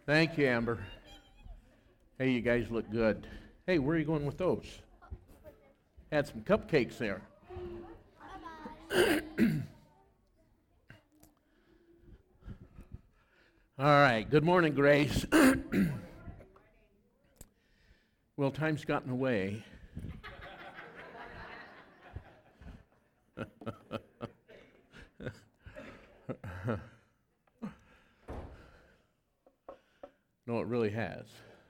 Thank you, Amber. Hey, you guys look good. Hey, where are you going with those? Had some cupcakes there. All right. Good morning, Grace. Well, time's gotten away. No, it really has.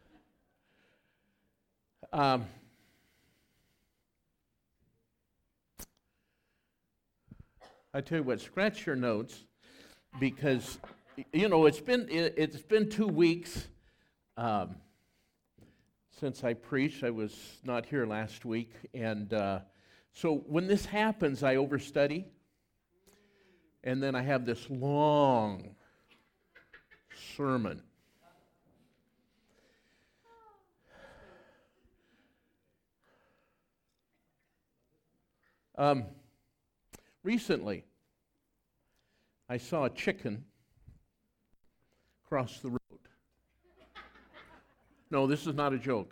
I tell you what, scratch your notes, because it's been 2 weeks since I preached. I was not here last week, and so when this happens, I overstudy, and then I have this long sermon. Recently, I saw a chicken cross the road. No, this is not a joke.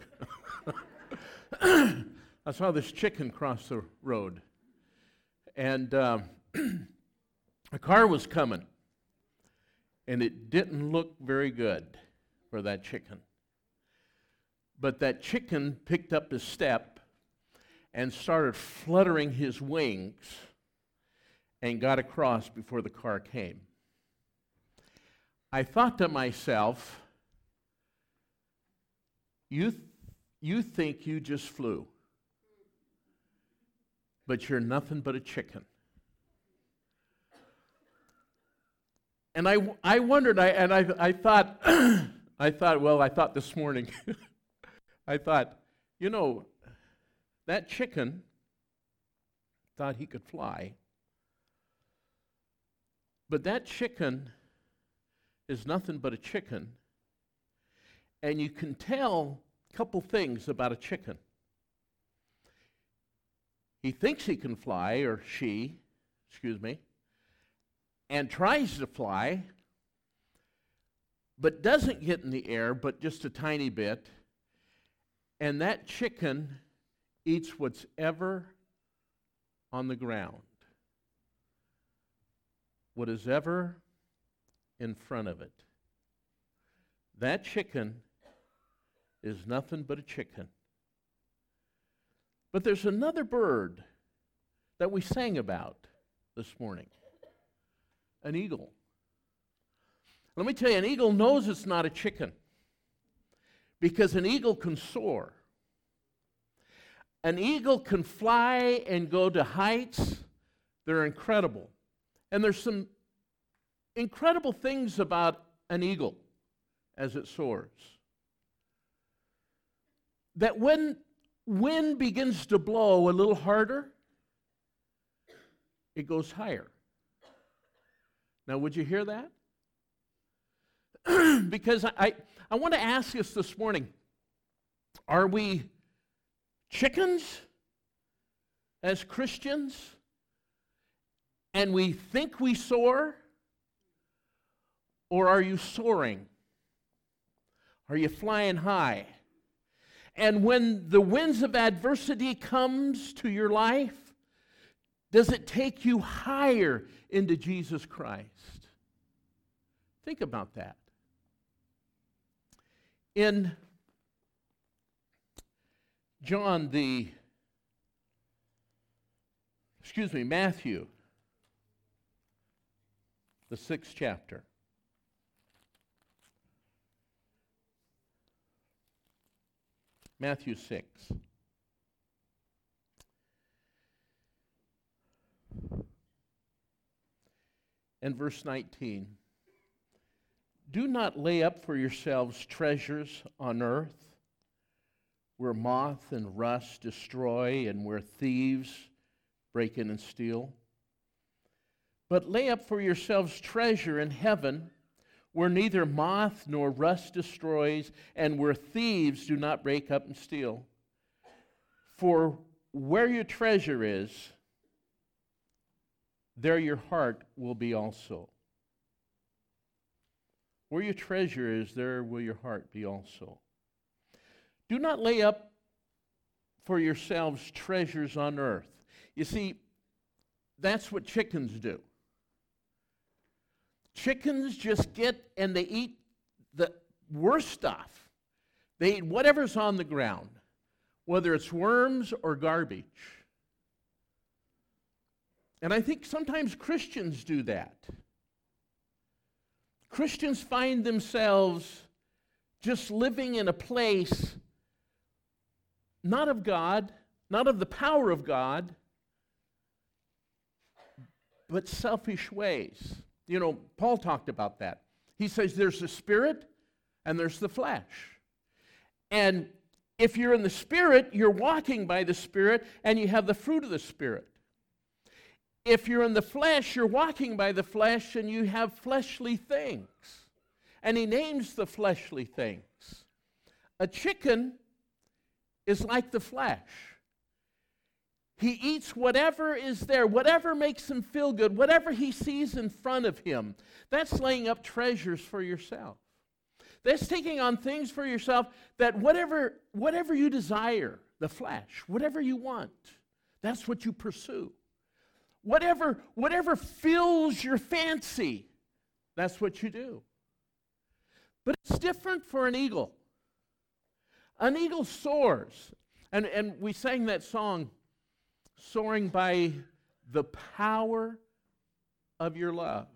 I saw this chicken cross the road, and a car was coming, and it didn't look very good for that chicken. But that chicken picked up his step and started fluttering his wings and got across before the car came. I thought to myself, you think you just flew, but you're nothing but a chicken. And I wondered, I thought, I thought this morning, I thought, that chicken thought he could fly, but that chicken is nothing but a chicken, and you can tell a couple things about a chicken. He thinks he can fly, or she, and tries to fly, but doesn't get in the air, but just a tiny bit, and that chicken eats what's ever on the ground, what is ever in front of it. That chicken is nothing but a chicken. But there's another bird that we sang about this morning, an eagle. Let me tell you, an eagle knows it's not a chicken, because an eagle can soar. An eagle can fly and go to heights. They're incredible. And there's some incredible things about an eagle as it soars. That when wind begins to blow a little harder, it goes higher. Now, would you hear that? Because I want to ask us this morning, are we chickens as Christians, and we think we soar? Or are you soaring? Are you flying high? And when the winds of adversity comes to your life, does it take you higher into Jesus Christ? Think about that. In Matthew, the 6th chapter. Matthew 6. And verse 19. Do not lay up for yourselves treasures on earth, where moth and rust destroy and where thieves break in and steal. But lay up for yourselves treasure in heaven, where neither moth nor rust destroys and where thieves do not break up and steal. For where your treasure is, there your heart will be also. Where your treasure is, there will your heart be also. Do not lay up for yourselves treasures on earth. You see, that's what chickens do. Chickens just get and they eat the worst stuff. They eat whatever's on the ground, whether it's worms or garbage. And I think sometimes Christians do that. Christians find themselves just living in a place not of God, not of the power of God, but selfish ways. You know, Paul talked about that. He says there's the spirit and there's the flesh. And if you're in the spirit, you're walking by the spirit and you have the fruit of the spirit. If you're in the flesh, you're walking by the flesh and you have fleshly things. And he names the fleshly things. A chicken is like the flesh. He eats whatever is there, whatever makes him feel good, whatever he sees in front of him. That's laying up treasures for yourself. That's taking on things for yourself that whatever you desire, the flesh, whatever you want, that's what you pursue. Whatever fills your fancy, that's what you do. But it's different for an eagle. An eagle soars. And we sang that song, soaring by the power of your love.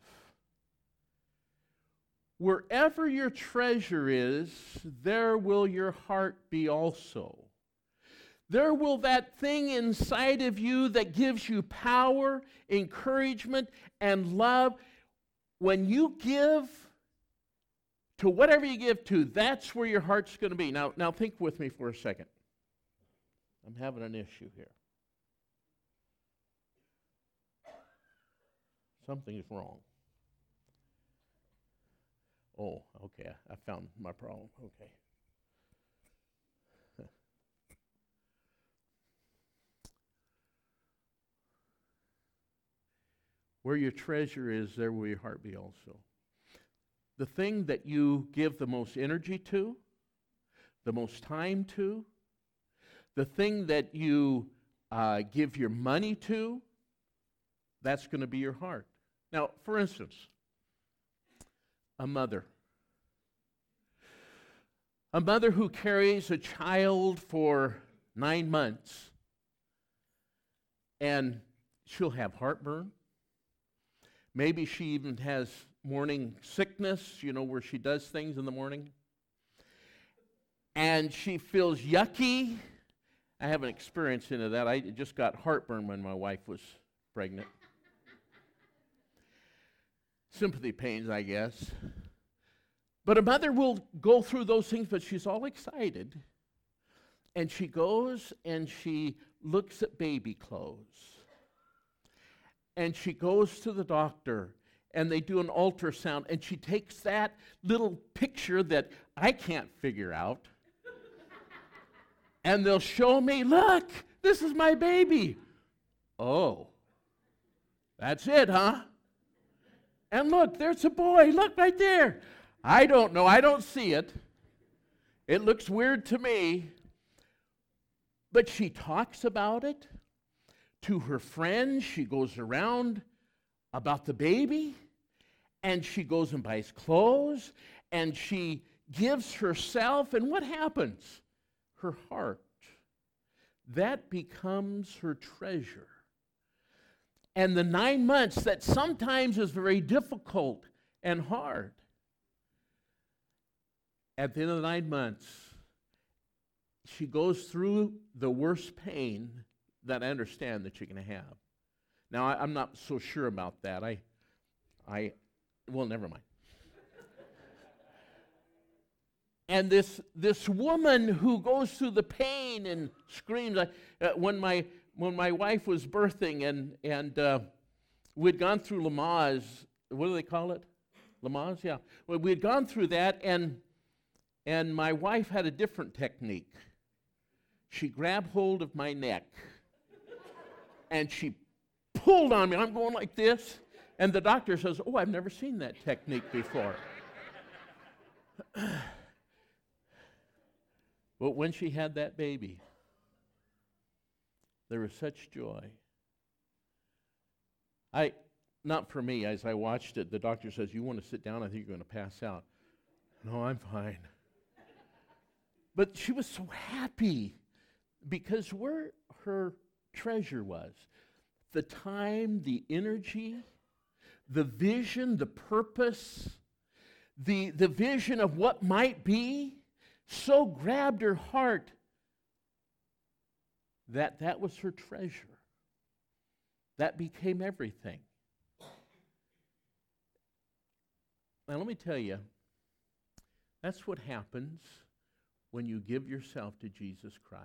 Wherever your treasure is, there will your heart be also. There will that thing inside of you that gives you power, encouragement, and love. When you give to whatever you give to, that's where your heart's going to be. Now think with me for a second. I'm having an issue here. Something is wrong. Oh, okay. I found my problem. Okay. Where your treasure is, there will your heart be also. The thing that you give the most energy to, the most time to, the thing that you give your money to, that's going to be your heart. Now, for instance, a mother. A mother who carries a child for 9 months, and she'll have heartburn. Maybe she even has morning sickness, where she does things in the morning. And she feels yucky. I haven't experienced any of that. I just got heartburn when my wife was pregnant. Sympathy pains, I guess. But a mother will go through those things, but she's all excited. And she goes and she looks at baby clothes. And she goes to the doctor, and they do an ultrasound, and she takes that little picture that I can't figure out, and they'll show me, look, this is my baby. Oh, that's it, huh? And look, there's a boy. Look right there. I don't know. I don't see it. It looks weird to me. But she talks about it to her friends. She goes around about the baby, and she goes and buys clothes, and she gives herself, and what happens? Her heart. That becomes her treasure. And the 9 months that sometimes is very difficult and hard, at the end of the 9 months, she goes through the worst pain that I understand that you're going to have. Now, I'm not so sure about that. Well, never mind. And this woman who goes through the pain and screams. When my wife was birthing and we'd gone through Lamaze, what do they call it? Lamaze, yeah. Well, we had gone through that, and my wife had a different technique. She grabbed hold of my neck, and she pulled on me. I'm going like this, and the doctor says, "Oh, I've never seen that technique before." But when she had that baby, there was such joy. Not for me, as I watched it, the doctor says, "You want to sit down? I think you're going to pass out." No, I'm fine. But she was so happy because where her treasure was, the time, the energy, the vision, the purpose, the vision of what might be, so grabbed her heart that was her treasure. That became everything. Now let me tell you, that's what happens when you give yourself to Jesus Christ.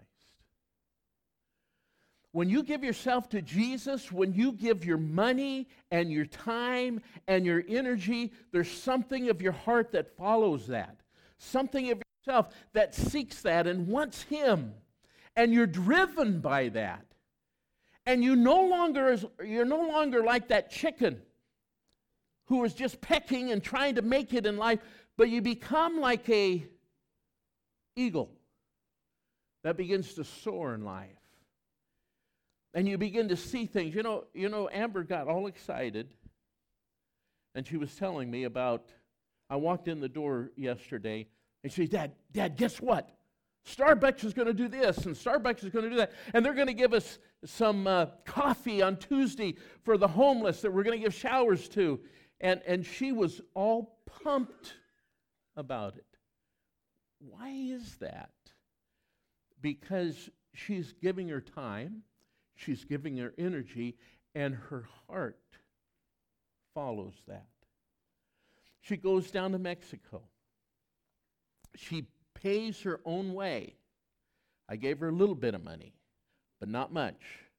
When you give yourself to Jesus, when you give your money and your time and your energy, there's something of your heart that follows that. Something of yourself that seeks that and wants Him. And you're driven by that. And you're no longer like that chicken who is just pecking and trying to make it in life, but you become like a eagle that begins to soar in life. And you begin to see things. You know, Amber got all excited, and she was telling me about, I walked in the door yesterday, and she said, Dad, guess what? Starbucks is going to do this, and Starbucks is going to do that, and they're going to give us some coffee on Tuesday for the homeless that we're going to give showers to. And she was all pumped about it. Why is that? Because she's giving her time, she's giving her energy, and her heart follows that. She goes down to Mexico. She pays her own way. I gave her a little bit of money, but not much.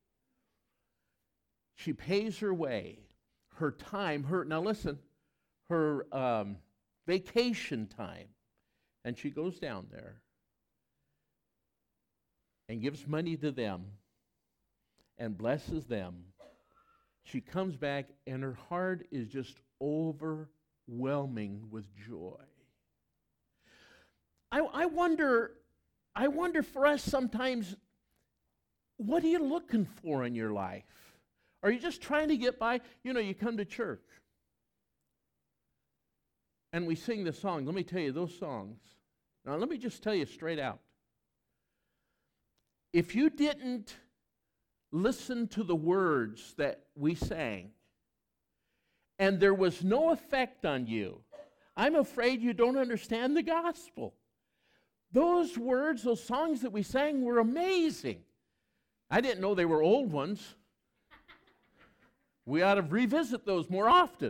She pays her way, her time, now listen, her vacation time, and she goes down there and gives money to them and blesses them. She comes back and her heart is just overwhelming with joy. I wonder for us sometimes, what are you looking for in your life? Are you just trying to get by? You come to church and we sing the song. Let me tell you, those songs. Now, let me just tell you straight out. If you didn't listen to the words that we sang and there was no effect on you, I'm afraid you don't understand the gospel. Those words, those songs that we sang were amazing. I didn't know they were old ones. We ought to revisit those more often.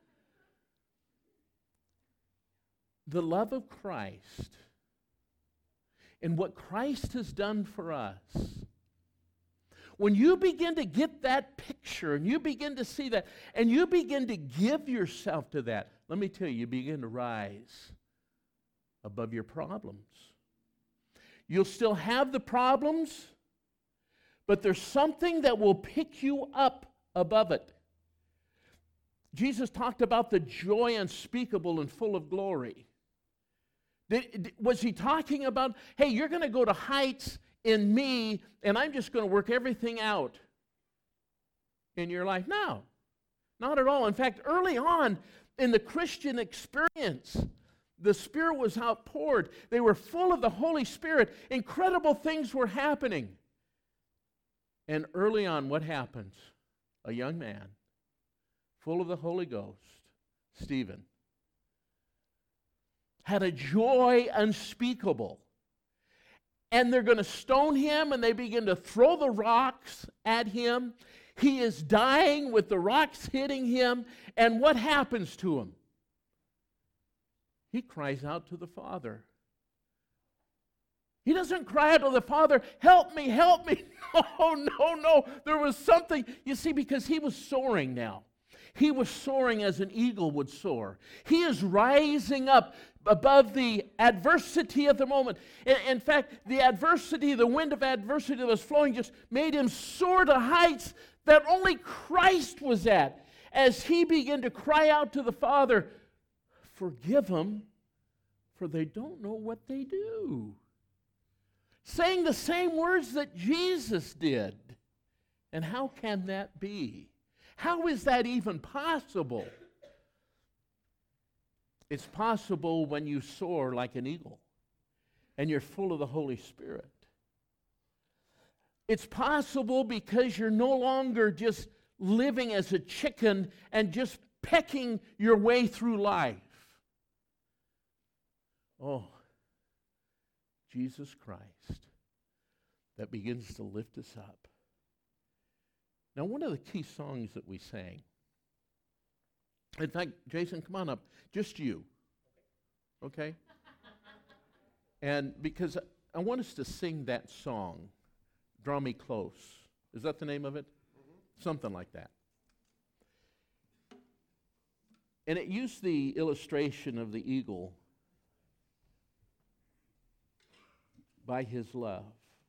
The love of Christ and what Christ has done for us. When you begin to get that picture and you begin to see that and you begin to give yourself to that, let me tell you begin to rise above your problems. You'll still have the problems, but there's something that will pick you up above it. Jesus talked about the joy unspeakable and full of glory. Was he talking about, hey, you're going to go to heights in me, and I'm just going to work everything out in your life? No, not at all. In fact, early on in the Christian experience, the Spirit was outpoured. They were full of the Holy Spirit. Incredible things were happening. And early on, what happens? A young man, full of the Holy Ghost, Stephen, had a joy unspeakable. And they're going to stone him, and they begin to throw the rocks at him. He is dying with the rocks hitting him. And what happens to him? He cries out to the Father. He doesn't cry out to the Father, help me, help me. No. There was something, you see, because he was soaring now. He was soaring as an eagle would soar. He is rising up above the adversity of the moment. In fact, the adversity, the wind of adversity that was flowing just made him soar to heights that only Christ was at. As he began to cry out to the Father, forgive them, for they don't know what they do. Saying the same words that Jesus did. And how can that be? How is that even possible? It's possible when you soar like an eagle and you're full of the Holy Spirit. It's possible because you're no longer just living as a chicken and just pecking your way through life. Oh, Jesus Christ, that begins to lift us up. Now, one of the key songs that we sang, in fact, Jason, come on up, just you, okay? And because I want us to sing that song, Draw Me Close. Is that the name of it? Mm-hmm. Something like that. And it used the illustration of the eagle by his love.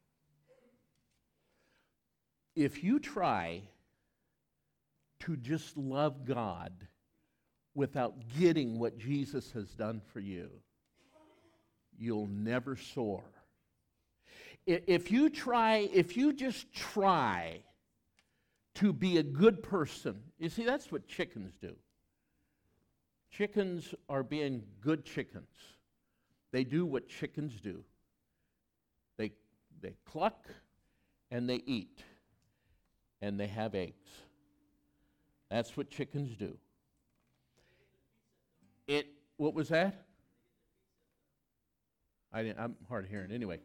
If you try to just love God without getting what Jesus has done for you, you'll never soar. If you just try to be a good person, you see, that's what chickens do. Chickens are being good chickens. They do what chickens do. They cluck and they eat. And they have eggs. That's what chickens do. What was that? I'm hard of hearing. Anyway.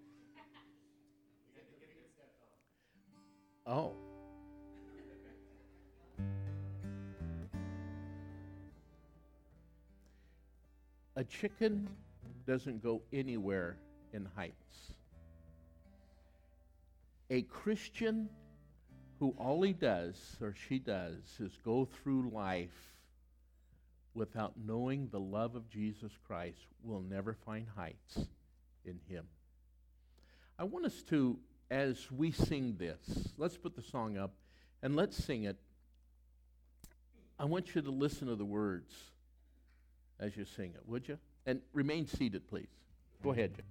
Oh. A chicken doesn't go anywhere in heights. A Christian who all he does or she does is go through life without knowing the love of Jesus Christ will never find heights in him. I want us to, as we sing this, let's put the song up and let's sing it. I want you to listen to the words as you sing it, would you? And remain seated, please. Go ahead, Jim.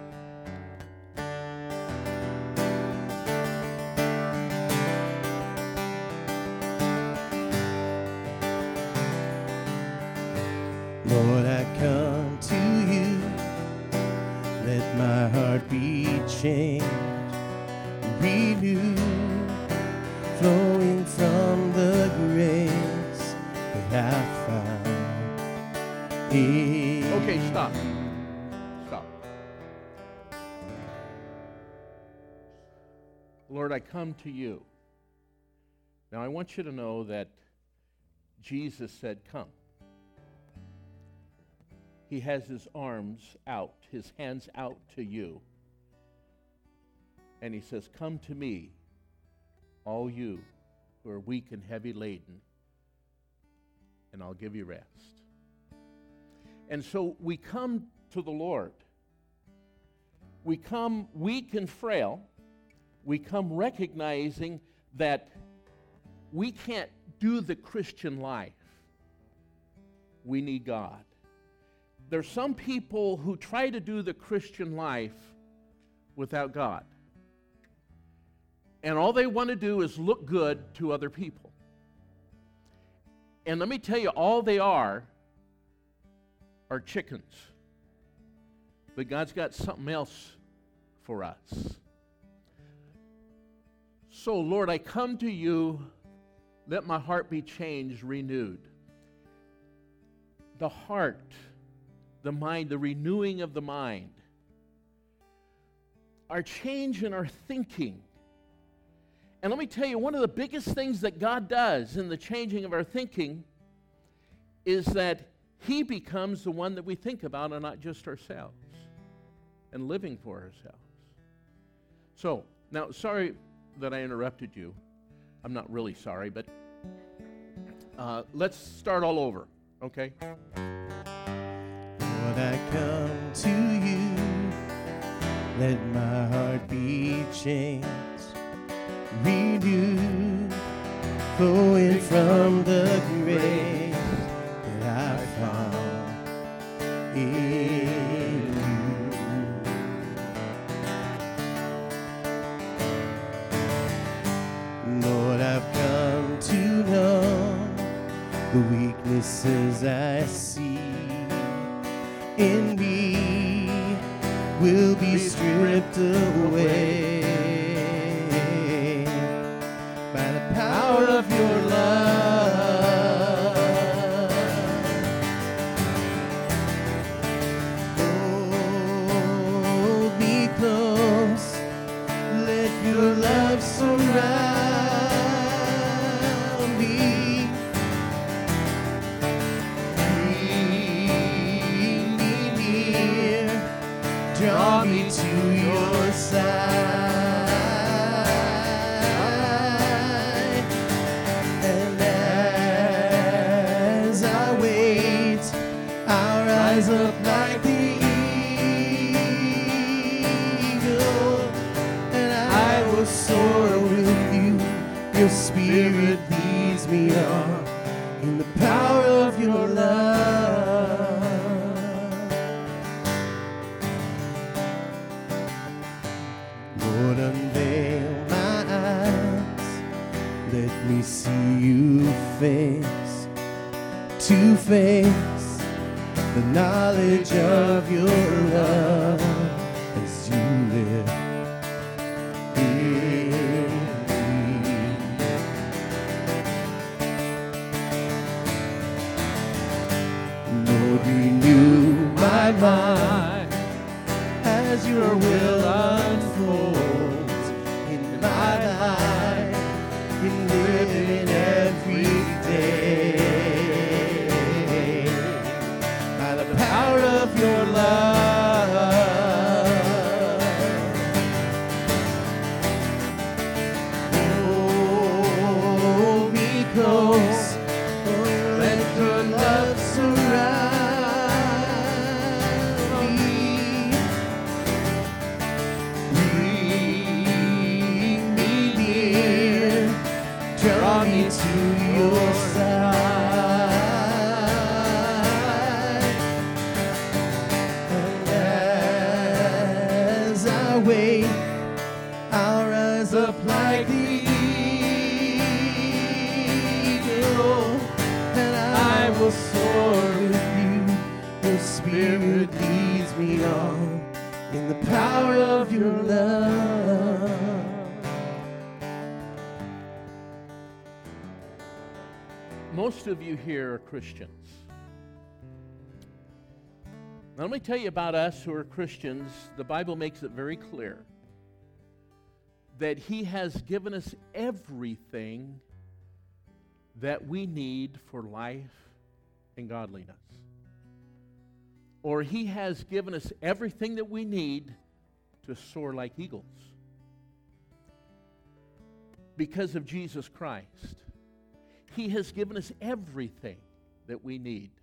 Lord, I come to you, let my heart be changed, renewed, flowing from the grace that I found in. Okay, stop. Lord, I come to you. Now I want you to know that Jesus said, come. He has his arms out, his hands out to you. And he says, come to me, all you who are weak and heavy laden, and I'll give you rest. And so we come to the Lord. We come weak and frail. We come recognizing that we can't do the Christian life. We need God. There's some people who try to do the Christian life without God. And all they want to do is look good to other people. And let me tell you, all they are chickens. But God's got something else for us. So, Lord, I come to you, let my heart be changed, renewed. The heart, the mind, the renewing of the mind, our change in our thinking. And let me tell you, one of the biggest things that God does in the changing of our thinking is that he becomes the one that we think about and not just ourselves and living for ourselves. So, now, sorry that I interrupted you. I'm not really sorry, but let's start all over, okay? Lord, I come to you, let my heart be changed, renewed, flowing from the grace that I found in the weaknesses I see in me will be stripped away by the power of your love. Hold me close, let your love surround me. Bring me near, draw me to your side. And as I wait, I'll rise up like the eagle, and I will soar with you. Your spirit leads me on in the power of your love. Lord, unveil my eyes, let me see you face to face, the knowledge of your love as you live in me. Lord, renew my mind as your will unfolds in my life, in living every day by the power of your love. Hold me close, let your love surround me. Bring me near, draw me to your side. And as I wait, I'll rise up like the eagle, and I will soar with you. Your spirit leads me on in the power of your love. Most of you here are Christians. Now, let me tell you about us who are Christians. The Bible makes it very clear that He has given us everything that we need for life and godliness. Or He has given us everything that we need to soar like eagles. Because of Jesus Christ, He has given us everything that we need.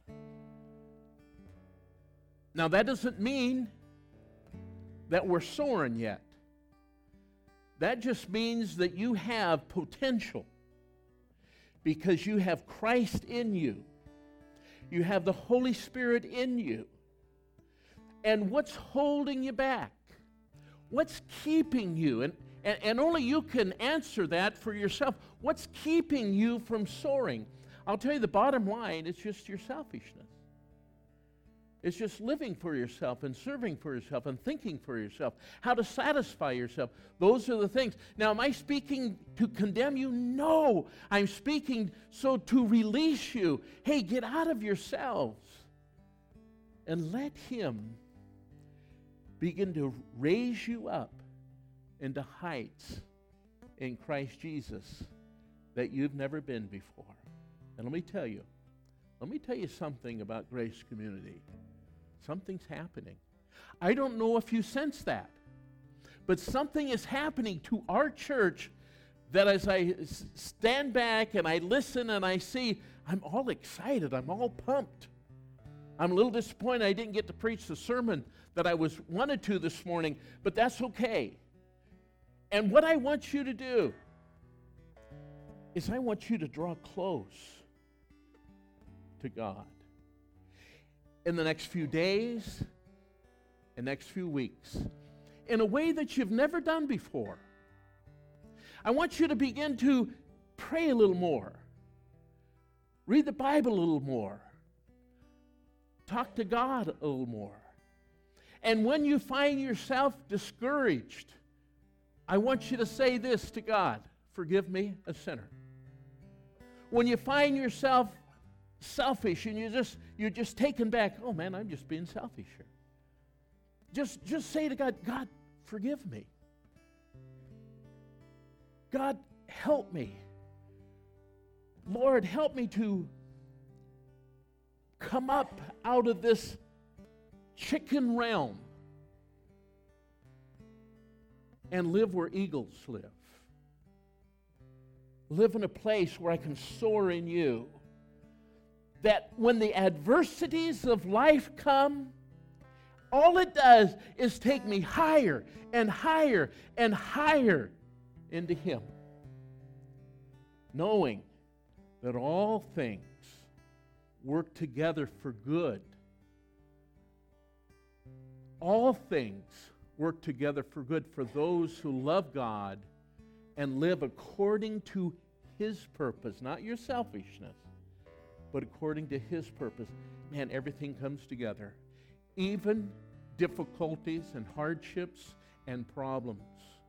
Now, that doesn't mean that we're soaring yet. That just means that you have potential because you have Christ in you. You have the Holy Spirit in you. And what's holding you back? What's keeping you? And only you can answer that for yourself. What's keeping you from soaring? I'll tell you the bottom line, it's just your selfishness. It's just living for yourself and serving for yourself and thinking for yourself, how to satisfy yourself. Those are the things. Now, am I speaking to condemn you? No. I'm speaking so to release you. Hey, get out of yourselves and let Him begin to raise you up into heights in Christ Jesus that you've never been before. And let me tell you something about Grace Community. Something's happening. I don't know if you sense that, but something is happening to our church that as I stand back and I listen and I see, I'm all excited, I'm all pumped. I'm a little disappointed I didn't get to preach the sermon that I wanted to this morning, but that's okay. And what I want you to do is I want you to draw close to God. In the next few days and next few weeks, in a way that you've never done before. I want you to begin to pray a little more. Read the Bible a little more. Talk to God a little more. And when you find yourself discouraged, I want you to say this to God: forgive me, a sinner. When you find yourself selfish and you're just taken back, oh man, I'm just being selfish here. Just say to God, God, forgive me. God, help me. Lord, help me to come up out of this chicken realm and live where eagles live. Live in a place where I can soar in you. That when the adversities of life come, all it does is take me higher and higher and higher into Him. Knowing that all things work together for good. All things work together for good for those who love God and live according to His purpose, not your selfishness, but according to His purpose. Man, everything comes together. Even difficulties and hardships and problems.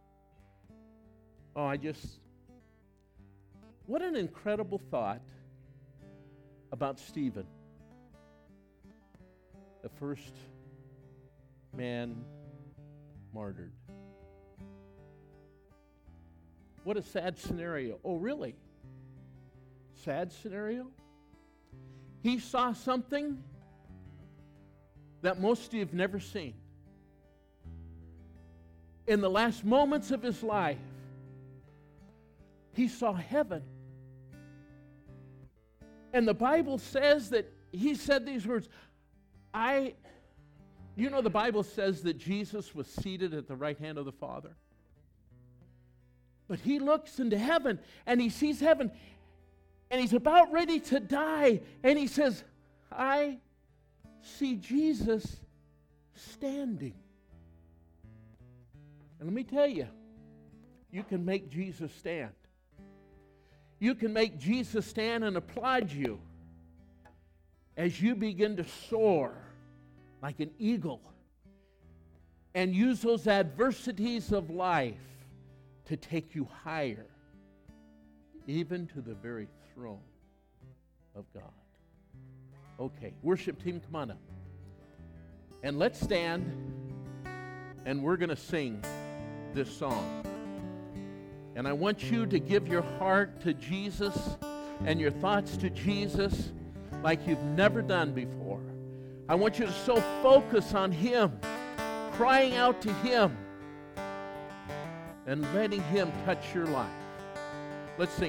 Oh, what an incredible thought about Stephen, the first man martyred. What a sad scenario. Oh, really? Sad scenario? He saw something that most of you have never seen. In the last moments of his life, he saw heaven. And the Bible says that he said these words, the Bible says that Jesus was seated at the right hand of the Father. But he looks into heaven and he sees heaven and he's about ready to die and he says, I see Jesus standing. And let me tell you, you can make Jesus stand. You can make Jesus stand and applaud you as you begin to soar like an eagle and use those adversities of life to take you higher, even to the very throne of God. Okay, worship team, come on up. And let's stand, and we're going to sing this song. And I want you to give your heart to Jesus and your thoughts to Jesus like you've never done before. I want you to so focus on Him, crying out to Him, and letting Him touch your life. Let's sing.